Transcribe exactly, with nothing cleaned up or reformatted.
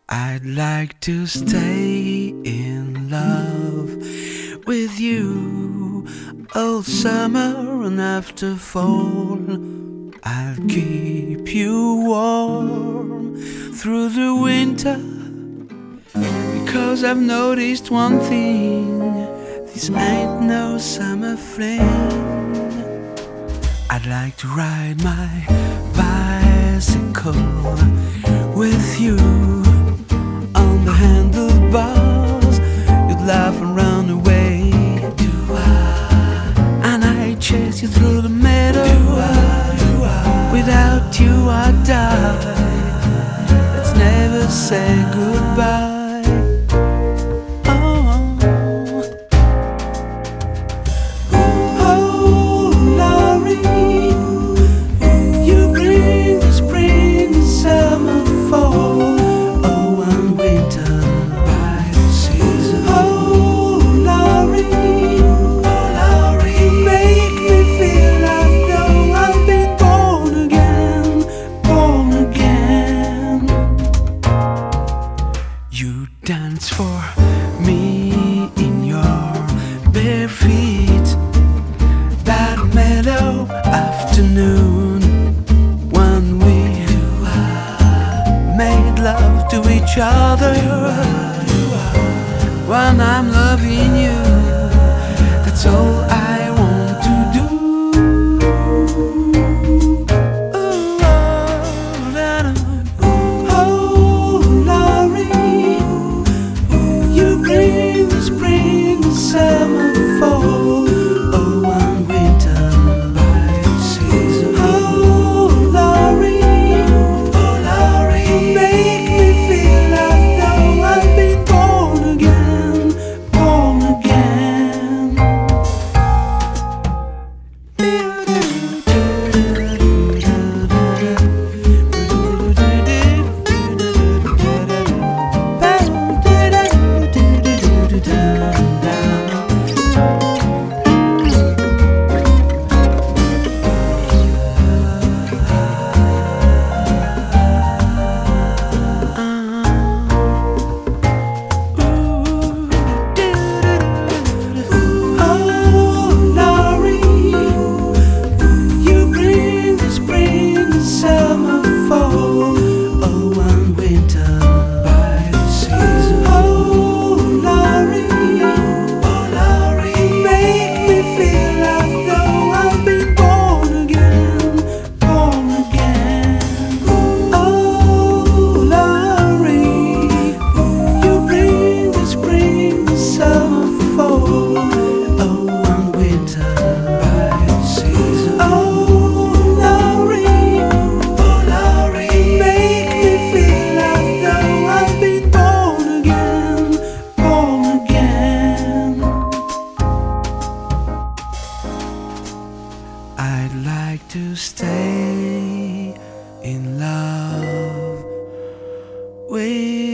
I'd like to stay in love with you all summer and after fall. I'll keep you warm through the winter, because I've noticed one thing: this ain't no summer fling. I'd like to ride my bicycle with you on the handlebars. You'd laugh and run away, and I'd chase you through the meadow. Without you I'd die. Let's never say goodbye. Dance for me in your bare feet that mellow afternoon when we made love to each other. When I'm loving you, that's all I want to do. Summer, fall, oh, and winter by the season. Oh, Laurie, oh, Laurie, make me feel like though I've been born again, born again. I'd like to stay in love with